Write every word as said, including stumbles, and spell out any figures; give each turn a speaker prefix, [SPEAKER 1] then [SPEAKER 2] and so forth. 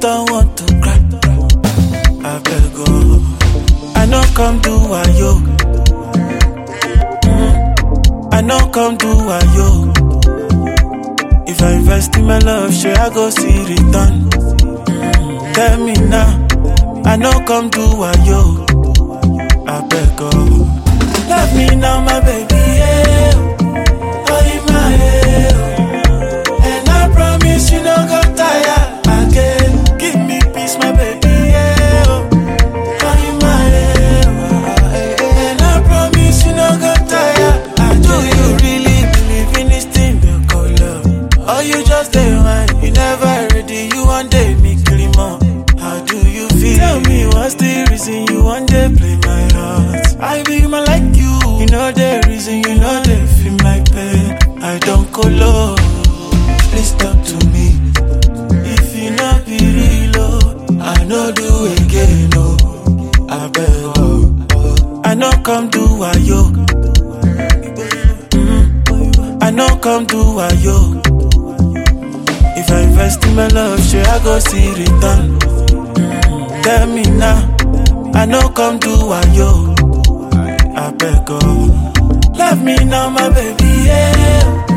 [SPEAKER 1] don't want to cry. I beg oh, I no come do wayo. Mm, I no come do wayo. If I invest in my love, sure I go see return. Mm, tell me now, I no come do wayo. I beg oh, love me now, my baby. Yeah. Oh, in my head, and I promise you no go tire again. Give me peace, my baby. Yeah. Oh, in my head, and I promise you no go tire. Do you really believe in this thing they call love? Or you just say wine? You never ready. You one day me kill more. How do you feel? Tell me what's the reason you one day play my heart? I be my like you. You know the reason, you know they feel my pain. I don't go low. Please talk to me. If you not be real, oh, I know do again, oh. I beg, oh. I know come do wayo. Mm, I know come do wayo. If I invest in my love, sure I go see return. Mm, tell me now, I know come do wayo. I beg oh, love me now, my baby, yeah.